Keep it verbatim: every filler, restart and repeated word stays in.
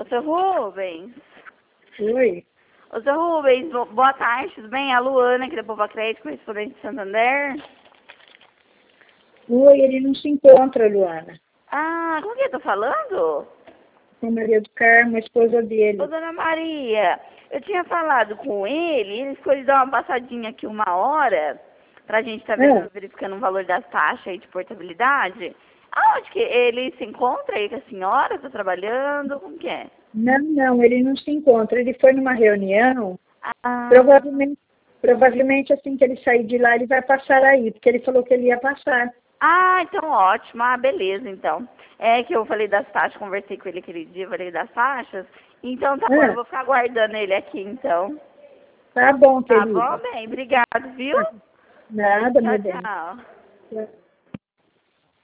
seu Rubens. Oi. Ô, seu Rubens, bo- boa tarde, tudo bem? A Luana, aqui da Povo Crédito, correspondente de Santander. Oi, ele não se encontra, Luana. Ah, com quem eu tô falando? Com a Maria do Carmo, a esposa Ô, dele. dona Maria, eu tinha falado com ele, ele ficou de dar uma passadinha aqui uma hora, pra gente estar vendo, Ah, verificando o valor das taxas aí de portabilidade. Aonde que ele se encontra aí com a senhora? Tá trabalhando? Como que é? não, não, ele não se encontra. Ele foi numa reunião, Ah, provavelmente, provavelmente assim que ele sair de lá, ele vai passar aí, porque ele falou que ele ia passar. ah, então ótimo. Ah, beleza, então. É que eu falei das taxas, conversei com ele aquele dia, falei das taxas. Então tá bom, eu Ah, vou ficar aguardando ele aqui, então. tá bom, Tá bom, querida. bem? Obrigado, viu? Nada, Tchau, meu bem. tchau. Tchau.